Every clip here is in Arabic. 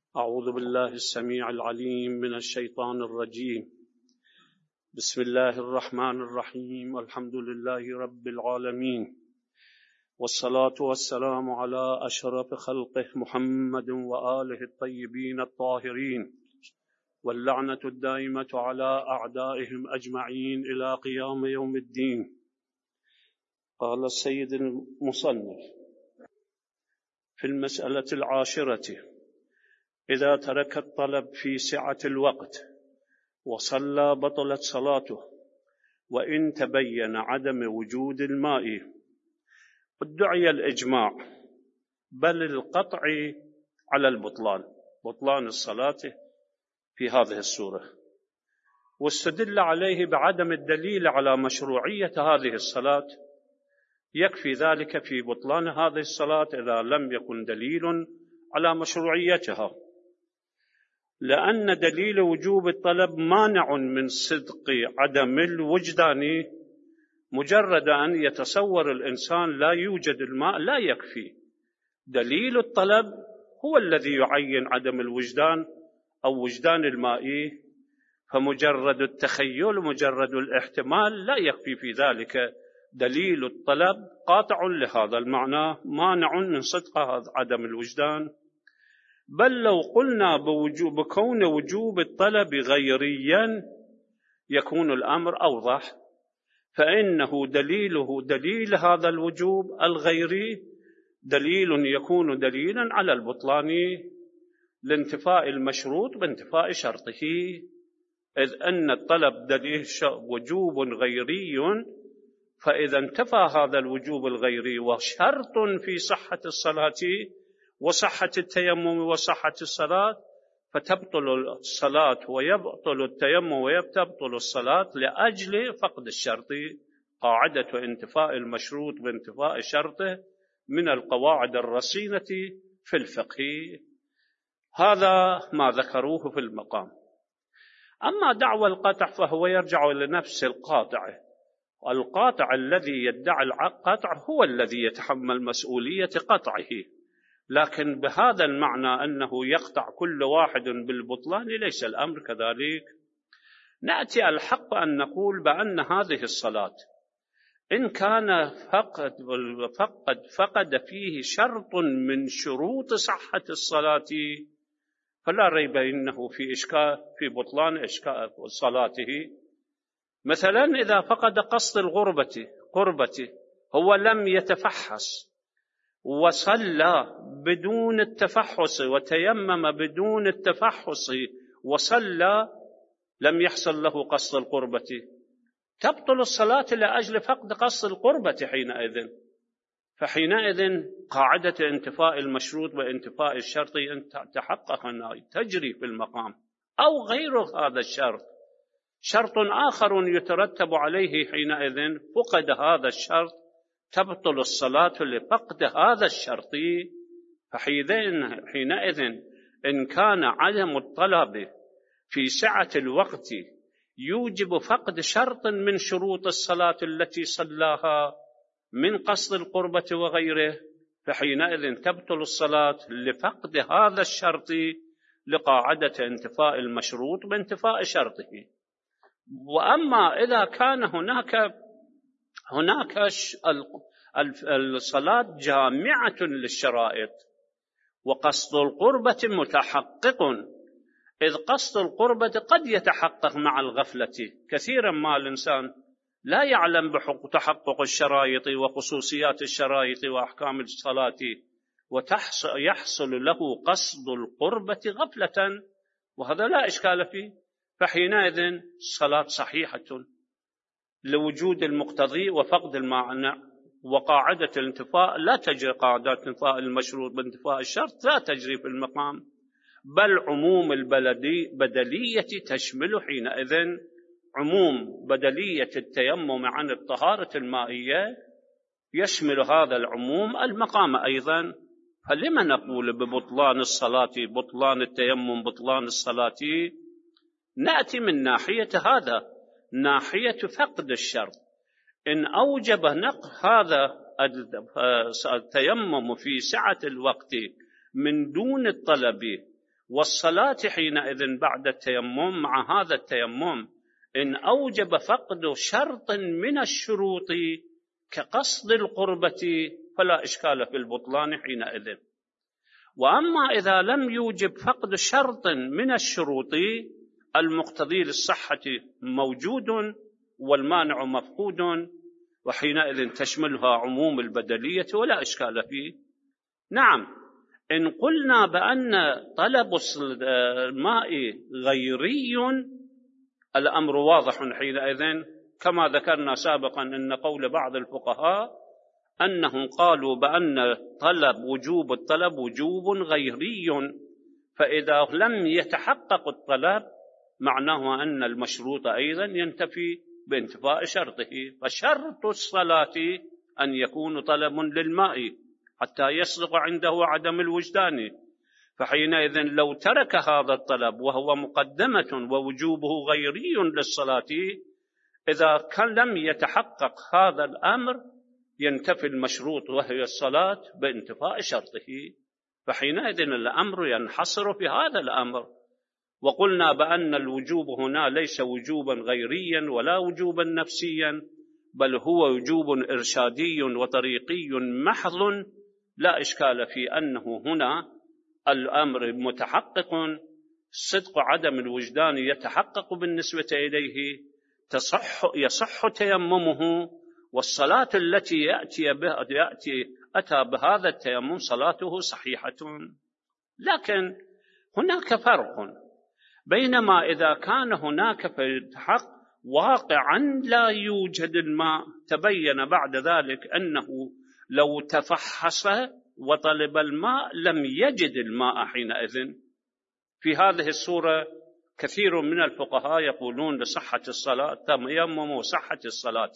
أعوذ بالله السميع العليم من الشيطان الرجيم. بسم الله الرحمن الرحيم. الحمد لله رب العالمين، والصلاة والسلام على أشرف خلقه محمد وآله الطيبين الطاهرين، واللعنة الدائمة على أعدائهم أجمعين إلى قيام يوم الدين. قال السيد المصنف في المسألة 10: إذا ترك الطلب في سعة الوقت وصلى بطلت صلاته، وإن تبين عدم وجود الماء. ادعي الإجماع بل القطع على بطلان الصلاة في هذه الصورة، واستدل عليه بعدم الدليل على مشروعية هذه الصلاة. يكفي ذلك في بطلان هذه الصلاة إذا لم يكن دليل على مشروعيتها، لأن دليل وجوب الطلب مانع من صدق عدم الوجدان. مجرد أن يتصور الإنسان لا يوجد الماء لا يكفي، دليل الطلب هو الذي يعين عدم الوجدان أو وجدان الماء، فمجرد التخيل مجرد الاحتمال لا يكفي في ذلك. دليل الطلب قاطع لهذا المعنى، مانع من صدق عدم الوجدان. بل لو قلنا بكون وجوب الطلب غيريا يكون الأمر أوضح، فإنه دليل هذا الوجوب الغيري دليل يكون دليلا على البطلان لانتفاء المشروط بانتفاء شرطه، إذ أن الطلب دليل وجوب غيري، فإذا انتفى هذا الوجوب الغيري وشرط في صحة الصلاة وصحة التيمم وصحة الصلاة، فتبطل الصلاة ويبطل التيمم ويبطل الصلاة لأجل فقد الشرط. قاعدة انتفاء المشروط بانتفاء شرطه من القواعد الرصينة في الفقه. هذا ما ذكروه في المقام. أما دعوى القطع فهو يرجع لنفس القاطع الذي يدعي القطع هو الذي يتحمل مسؤولية قطعه، لكن بهذا المعنى أنه يقطع كل واحد بالبطلان ليس الأمر كذلك. نأتي الحق أن نقول بأن هذه الصلاة إن كان فقد فيه شرط من شروط صحة الصلاة فلا ريب إنه في إشكال في بطلان إشكال صلاته. مثلا إذا فقد قصد قربته، هو لم يتفحص وصلى بدون التفحص وتيمم بدون التفحص وصلى، لم يحصل له قصد القربة، تبطل الصلاة لأجل فقد قصد القربة فحينئذ قاعدة انتفاء المشروط وانتفاء الشرط أن تحقق أنها تجري في المقام، أو غير هذا الشرط شرط آخر يترتب عليه، حينئذ فقد هذا الشرط تبطل الصلاة لفقد هذا الشرط. فحينئذ إن كان عدم الطلب في سعة الوقت يوجب فقد شرط من شروط الصلاة التي صلاها من قصد القربة وغيره، فحينئذ تبطل الصلاة لفقد هذا الشرط لقاعدة انتفاء المشروط بانتفاء شرطه. وأما إذا كان هناك الصلاة جامعة للشرائط وقصد القربة متحقق، إذ قصد القربة قد يتحقق مع الغفلة. كثيرا ما الإنسان لا يعلم بتحقق الشرائط وخصوصيات الشرائط وأحكام الصلاة، ويحصل له قصد القربة غفلة، وهذا لا إشكال فيه، فحينئذ الصلاة صحيحة لوجود المقتضي وفقد المعنى. وقاعدة الانتفاء لا تجري، قاعدة انتفاء المشروط بانتفاء الشرط لا تجري في المقام، بل عموم البدلية تشمل حينئذ عموم بدلية التيمم عن الطهارة المائية، يشمل هذا العموم المقام أيضا. فلما نقول ببطلان الصلاة بطلان التيمم بطلان الصلاة؟ نأتي من ناحية هذا، ناحية فقد الشرط. إن أوجب هذا التيمم في سعة الوقت من دون الطلب والصلاة حينئذ بعد التيمم مع هذا التيمم إن أوجب فقد شرط من الشروط كقصد القربة فلا إشكال في البطلان حينئذ. وأما إذا لم يوجب فقد شرط من الشروط المقتضي للصحة موجود والمانع مفقود، وحينئذ تشملها عموم البدلية ولا إشكال فيه. نعم، إن قلنا بأن طلب الماء غيري الأمر واضح حينئذ، كما ذكرنا سابقا أن قول بعض الفقهاء أنهم قالوا بأن وجوب الطلب وجوب غيري، فإذا لم يتحقق الطلب معناه أن المشروط أيضا ينتفي بانتفاء شرطه. فشرط الصلاة أن يكون طلب للماء حتى يصدق عنده عدم الوجدان، فحينئذ لو ترك هذا الطلب وهو مقدمة ووجوبه غيري للصلاة، إذا لم يتحقق هذا الأمر ينتفي المشروط وهي الصلاة بانتفاء شرطه، فحينئذ الأمر ينحصر في هذا الأمر. وقلنا بأن الوجوب هنا ليس وجوبا غيريا ولا وجوبا نفسيا، بل هو وجوب إرشادي وطريقي محض، لا إشكال في أنه هنا الأمر متحقق، صدق عدم الوجدان يتحقق بالنسبة إليه، يصح تيممه، والصلاة التي أتى بهذا التيمم صلاته صحيحة. لكن هناك فرق بينما إذا كان هناك في الحق واقعا لا يوجد الماء، تبين بعد ذلك أنه لو تفحص وطلب الماء لم يجد الماء حينئذ. في هذه الصورة كثير من الفقهاء يقولون لصحة الصلاة تيمم وصحة الصلاة،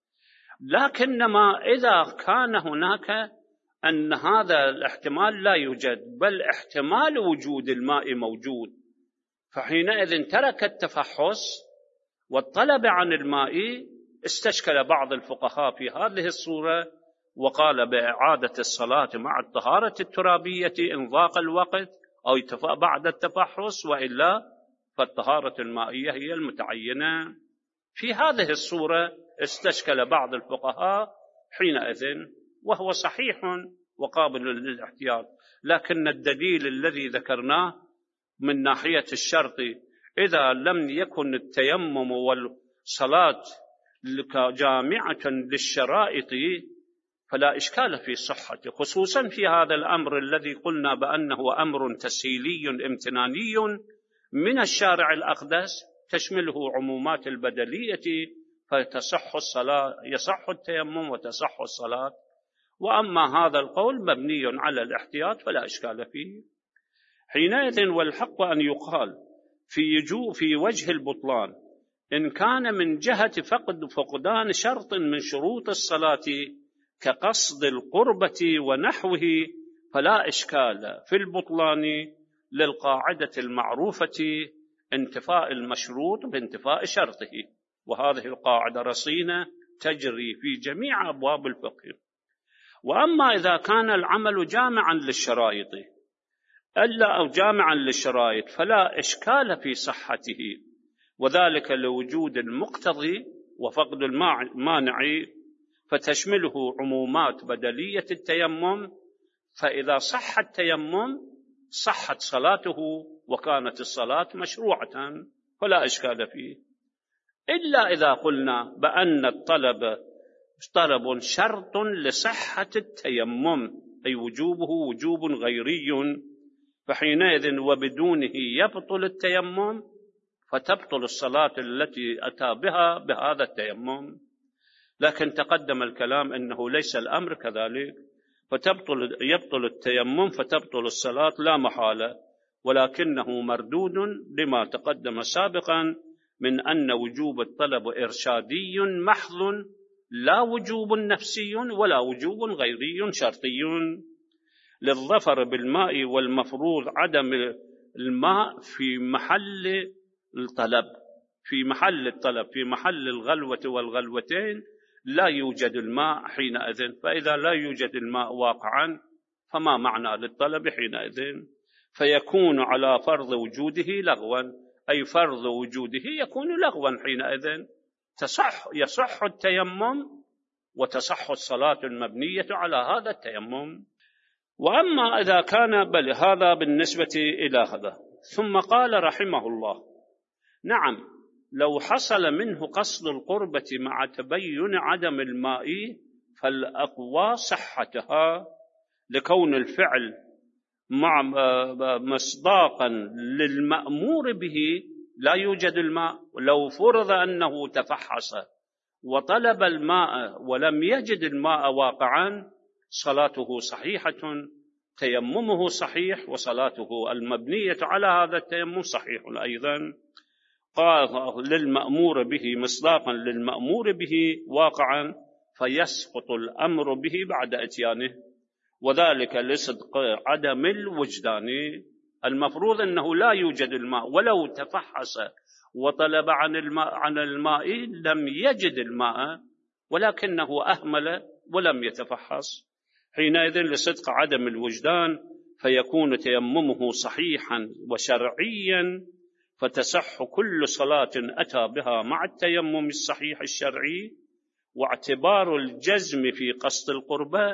لكنما إذا كان هناك أن هذا الاحتمال لا يوجد بل احتمال وجود الماء موجود، فحينئذ ترك التفحص والطلب عن الماء، استشكل بعض الفقهاء في هذه الصورة وقال بإعادة الصلاة مع الطهارة الترابية إن ضاق الوقت أو بعد التفحص، وإلا فالطهارة المائية هي المتعينة. في هذه الصورة استشكل بعض الفقهاء حينئذ، وهو صحيح وقابل للاحتياط، لكن الدليل الذي ذكرناه من ناحية الشرط إذا لم يكن التيمم والصلاة جامعة للشرائط فلا إشكال في صحته، خصوصا في هذا الأمر الذي قلنا بأنه أمر تسهيلي امتناني من الشارع الأقدس تشمله عمومات البدلية، فتصح الصلاة، يصح التيمم وتصح الصلاة. وأما هذا القول مبني على الاحتياط فلا إشكال فيه. حينئذ والحق أن يقال في وجه البطلان إن كان من جهة فقدان شرط من شروط الصلاة كقصد القربة ونحوه فلا إشكال في البطلان للقاعدة المعروفة انتفاء المشروط بانتفاء شرطه، وهذه القاعدة رصينة تجري في جميع أبواب الفقه. وأما إذا كان العمل جامعا للشرائط أو جامعا للشرائط فلا إشكال في صحته، وذلك لوجود المقتضي وفقد المانع، فتشمله عمومات بدلية التيمم، فإذا صح التيمم صحت صلاته وكانت الصلاة مشروعة فلا إشكال فيه، إلا إذا قلنا بأن الطلب شرط لصحة التيمم أي وجوبه وجوب غيري، فحينئذ وبدونه يبطل التيمم، فتبطل الصلاة التي أتى بها بهذا التيمم. لكن تقدم الكلام أنه ليس الأمر كذلك، يبطل التيمم فتبطل الصلاة لا محالة، ولكنه مردود لما تقدم سابقا من أن وجوب الطلب إرشادي محض لا وجوب نفسي ولا وجوب غيري شرطي. للظفر بالماء والمفروض عدم الماء في محل الطلب، في محل الغلوة والغلوتين لا يوجد الماء حينئذ، فإذا لا يوجد الماء واقعا فما معنى للطلب حينئذ؟ فيكون على فرض وجوده لغوا، أي فرض وجوده يكون لغوا، حينئذ يصح التيمم وتصح الصلاة المبنية على هذا التيمم. وأما إذا كان بل هذا بالنسبة إلى هذا. ثم قال رحمه الله: نعم، لو حصل منه قصد القربة مع تبين عدم الماء فالأقوى صحتها، لكون الفعل مع مصداقا للمأمور به لا يوجد الماء. لو فرض أنه تفحص وطلب الماء ولم يجد الماء واقعا صلاته صحيحة، تيممه صحيح، وصلاته المبنية على هذا التيمم صحيح أيضا. قال للمأمور به مصداقا للمأمور به واقعا، فيسقط الأمر به بعد إتيانه، وذلك لصدق عدم الوجدان. المفروض أنه لا يوجد الماء، ولو تفحص وطلب عن الماء لم يجد الماء، ولكنه أهمل ولم يتفحص، حينئذ لصدق عدم الوجدان فيكون تيممه صحيحا وشرعيا، فتصح كل صلاة أتى بها مع التيمم الصحيح الشرعي. واعتبار الجزم في قصد القربة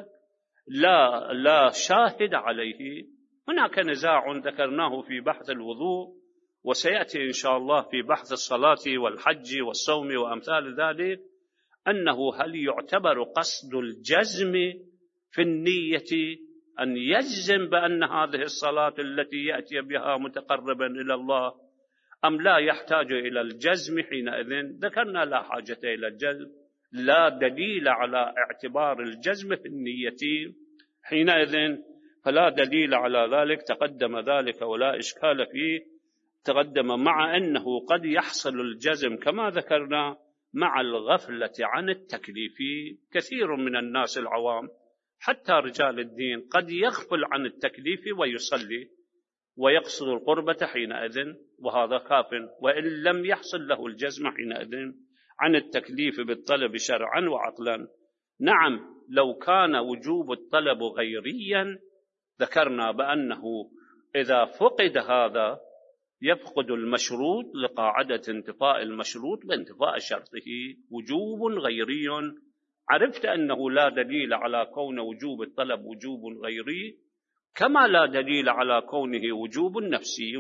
لا شاهد عليه. هناك نزاع ذكرناه في بحث الوضوء، وسيأتي إن شاء الله في بحث الصلاة والحج والصوم وأمثال ذلك، أنه هل يعتبر قصد الجزم في النية أن يجزم بأن هذه الصلاة التي يأتي بها متقربا إلى الله، أم لا يحتاج إلى الجزم؟ حينئذ ذكرنا لا حاجة إلى الجزم، لا دليل على اعتبار الجزم في النية، حينئذ فلا دليل على ذلك، تقدم ذلك ولا إشكال فيه. تقدم مع أنه قد يحصل الجزم كما ذكرنا مع الغفلة عن التكليف. كثير من الناس العوام حتى رجال الدين قد يغفل عن التكليف ويصلي ويقصد القربة حينئذ، وهذا كاف، وإن لم يحصل له الجزم حينئذ عن التكليف بالطلب شرعا وعقلا. نعم، لو كان وجوب الطلب غيريا ذكرنا بأنه إذا فقد هذا يفقد المشروط لقاعدة انتفاء المشروط بانتفاء شرطه. وجوب غيري، عرفت أنه لا دليل على كون وجوب الطلب وجوب غيري، كما لا دليل على كونه وجوب نفسي.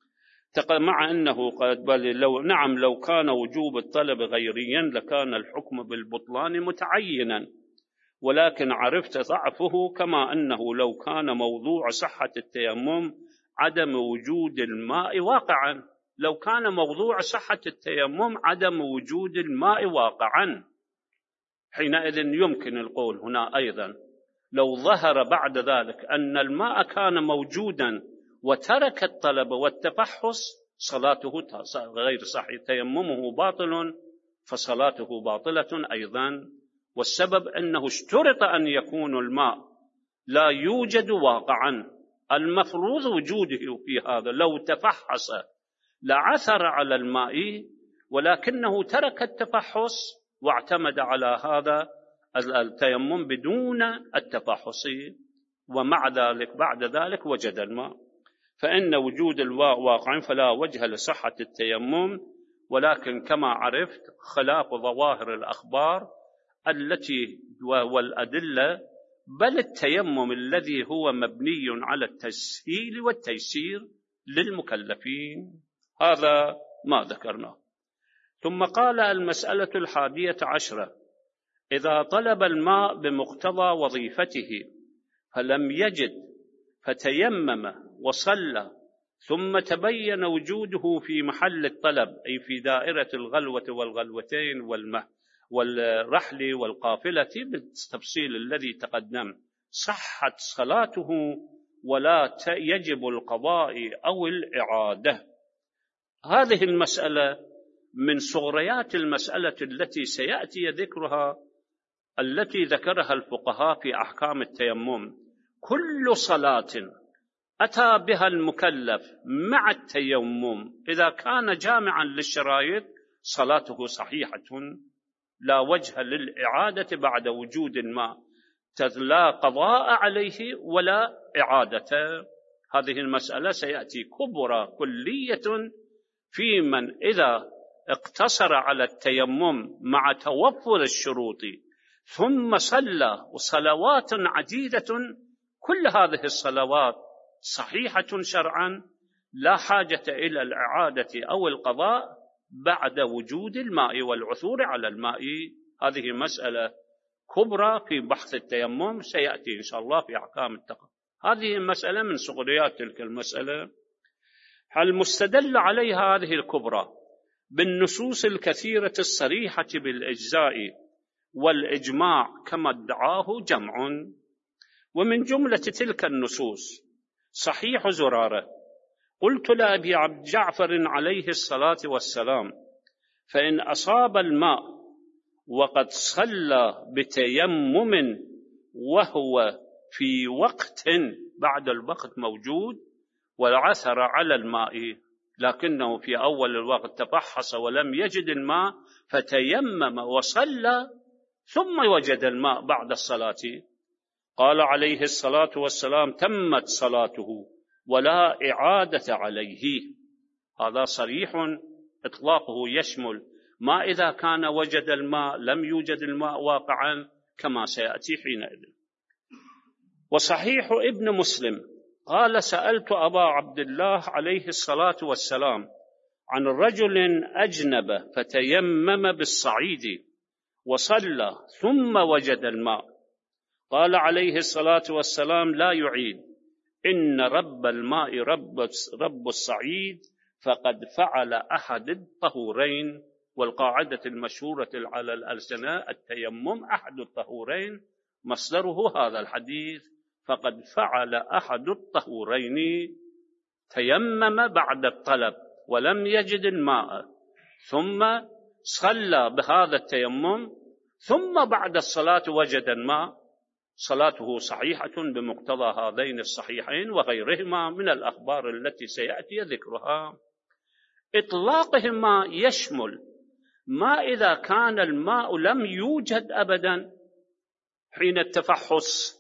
مع أنه لو كان وجوب الطلب غيريا لكان الحكم بالبطلان متعينا، ولكن عرفت ضعفه، كما أنه لو كان موضوع صحة التيمم عدم وجود الماء واقعا. لو كان موضوع صحة التيمم عدم وجود الماء واقعا، حينئذ يمكن القول هنا أيضا لو ظهر بعد ذلك أن الماء كان موجودا وترك الطلب والتفحص صلاته غير صحيح، تيممه باطل، فصلاته باطلة أيضا. والسبب أنه اشترط أن يكون الماء لا يوجد واقعا، المفروض وجوده في هذا. لو تفحص لعثر على الماء، ولكنه ترك التفحص واعتمد على هذا التيمم بدون التفحص، ومع ذلك بعد ذلك وجد الماء، فإن وجود الماء واقع فلا وجه لصحة التيمم. ولكن كما عرفت خلاف ظواهر الأخبار التي والأدلة، بل التيمم الذي هو مبني على التسهيل والتيسير للمكلفين، هذا ما ذكرناه. ثم قال: المسألة 11، إذا طلب الماء بمقتضى وظيفته فلم يجد فتيمم وصلى، ثم تبين وجوده في محل الطلب، أي في دائرة الغلوة والغلوتين والرحل والقافلة بالتفصيل الذي تقدم، صحت صلاته ولا يجب القضاء أو الإعادة. هذه المسألة من صغريات المسألة التي سيأتي ذكرها، التي ذكرها الفقهاء في أحكام التيمم. كل صلاة أتى بها المكلف مع التيمم إذا كان جامعا للشرائط صلاته صحيحة، لا وجه للإعادة بعد وجود الماء، لا قضاء عليه ولا إعادة. هذه المسألة سيأتي كبرى كلية في من إذا اقتصر على التيمم مع توفر الشروط ثم صلى صلوات عديدة، كل هذه الصلوات صحيحة شرعا لا حاجة إلى الإعادة أو القضاء بعد وجود الماء والعثور على الماء. هذه مسألة كبرى في بحث التيمم سيأتي إن شاء الله في أحكام التقوى. هذه المسألة من صغريات تلك المسألة. المستدل عليها هذه الكبرى بالنصوص الكثيرة الصريحة بالإجزاء والإجماع كما ادعاه جمع. ومن جملة تلك النصوص صحيح زرارة: قلت لأبي عبد جعفر عليه الصلاة والسلام: فإن أصاب الماء وقد صلى بتيمم وهو في وقت بعد الوقت موجود وعثر على الماء، لكنه في أول الوقت تفحص ولم يجد الماء فتيمم وصلى ثم وجد الماء بعد الصلاة، قال عليه الصلاة والسلام: تمت صلاته ولا إعادة عليه. هذا صريح إطلاقه يشمل ما إذا كان وجد الماء لم يوجد الماء واقعا كما سيأتي حينئذ. وصحيح ابن مسلم قال: سألت أبا عبد الله عليه الصلاة والسلام عن رجل أجنب فتيمم بالصعيد وصلى ثم وجد الماء، قال عليه الصلاة والسلام: لا يعيد، إن رب الماء رب الصعيد، فقد فعل أحد الطهورين. والقاعدة المشهورة على الألسنة: التيمم أحد الطهورين، مصدره هذا الحديث: فقد فعل أحد الطهورين. تيمم بعد الطلب ولم يجد الماء ثم صلى بهذا التيمم ثم بعد الصلاة وجد الماء، صلاته صحيحة بمقتضى هذين الصحيحين وغيرهما من الأخبار التي سيأتي ذكرها. إطلاقهما يشمل ما إذا كان الماء لم يوجد أبدا حين التفحص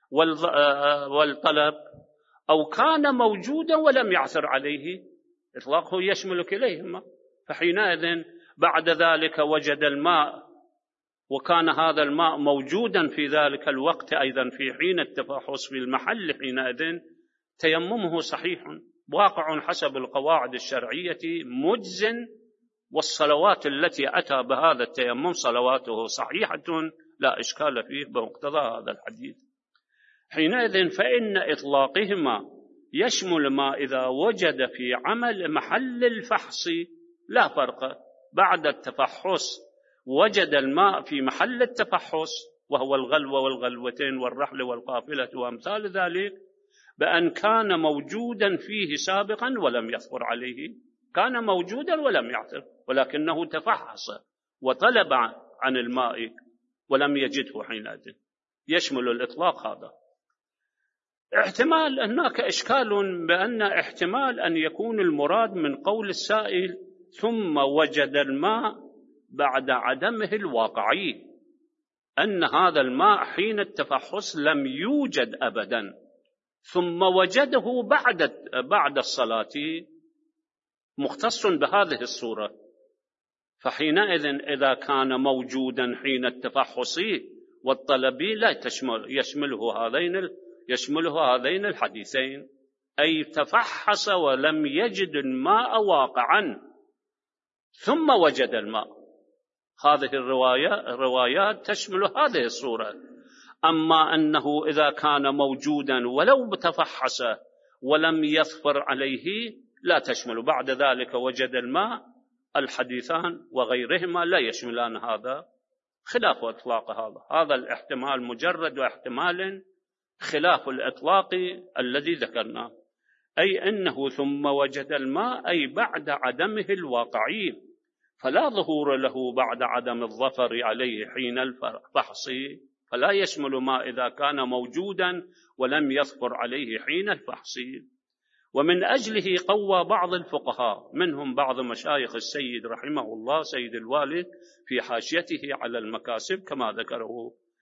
والطلب، أو كان موجودا ولم يعثر عليه، إطلاقه يشمل كليهما. فحينئذ بعد ذلك وجد الماء وكان هذا الماء موجودا في ذلك الوقت أيضا في حين التفحص في المحل، حينئذ تيممه صحيح واقع حسب القواعد الشرعية مجز، والصلوات التي أتى بهذا التيمم صلواته صحيحة لا إشكال فيه بمقتضى هذا الحديث. حينئذ فإن إطلاقهما يشمل ما إذا وجد في عمل محل الفحص لا فرق، بعد التفحص وجد الماء في محل التفحص وهو الغلو والغلوتين والرحل والقافلة وأمثال ذلك، بأن كان موجودا فيه سابقا ولم يثور عليه، كان موجودا ولم يعثر ولكنه تفحص وطلب عن الماء ولم يجده حينئذ، يشمل الإطلاق هذا. احتمال هناك إشكال بأن احتمال أن يكون المراد من قول السائل ثم وجد الماء بعد عدمه الواقعي، أن هذا الماء حين التفحص لم يوجد أبدا ثم وجده بعد الصلاة، مختص بهذه الصورة. فحينئذ إذا كان موجودا حين التفحص والطلب لا يشمله هذين الحديثين، أي تفحص ولم يجد الماء واقعا ثم وجد الماء. هذه الروايات تشمل هذه الصورة. أما أنه إذا كان موجودا ولو تفحص ولم يظفر عليه لا تشمل، بعد ذلك وجد الماء، الحديثان وغيرهما لا يشملان هذا، خلاف إطلاق هذا الاحتمال مجرد احتمال خلاف الإطلاق الذي ذكرناه، أي أنه ثم وجد الماء أي بعد عدمه الواقعي، فلا ظهور له بعد عدم الظفر عليه حين الفحص، فلا يشمل ما إذا كان موجودا ولم يظفر عليه حين الفحص. ومن أجله قوى بعض الفقهاء منهم بعض مشايخ السيد رحمه الله سيد الوالد في حاشيته على المكاسب كما ذكره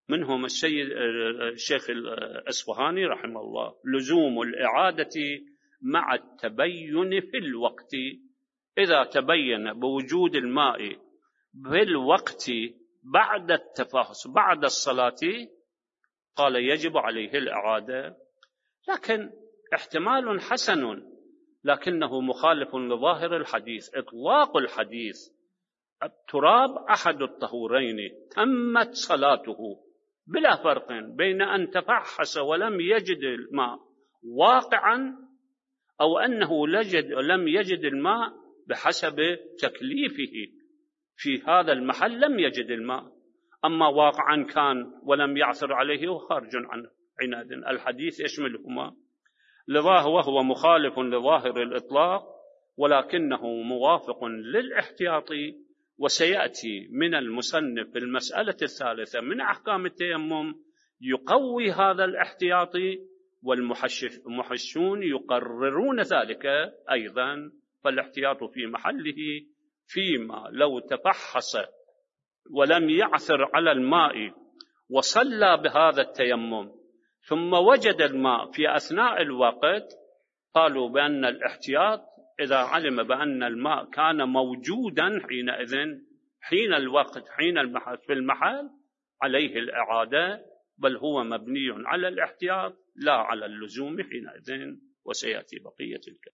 منهم الشيخ الأصفهاني رحمه الله: لزوم الإعادة مع التبين في الوقت. إذا تبين بوجود الماء في الوقت بعد التفحص بعد الصلاة قال يجب عليه الإعادة. لكن احتمال حسن لكنه مخالف لظاهر الحديث. إطلاق الحديث التراب أحد الطهورين تمت صلاته بلا فرق بين أن تفحص ولم يجد الماء واقعا أو أنه لم يجد الماء بحسب تكليفه في هذا المحل لم يجد الماء. أما واقعا كان ولم يعثر عليه وخارج عن عناد. الحديث يشملهما، وهو مخالف لظاهر الإطلاق ولكنه موافق للاحتياط. وسيأتي من المصنف في المسألة الثالثة من أحكام التيمم يقوي هذا الاحتياط، والمحشون يقررون ذلك أيضا. فالاحتياط في محله فيما لو تفحص ولم يعثر على الماء وصلى بهذا التيمم ثم وجد الماء في أثناء الوقت، قالوا بأن الاحتياط إذا علم بأن الماء كان موجودا حينئذ حين الوقت حين البحث في المحل عليه الإعادة، بل هو مبني على الاحتياط لا على اللزوم حينئذ. وسيأتي بقية الكلام.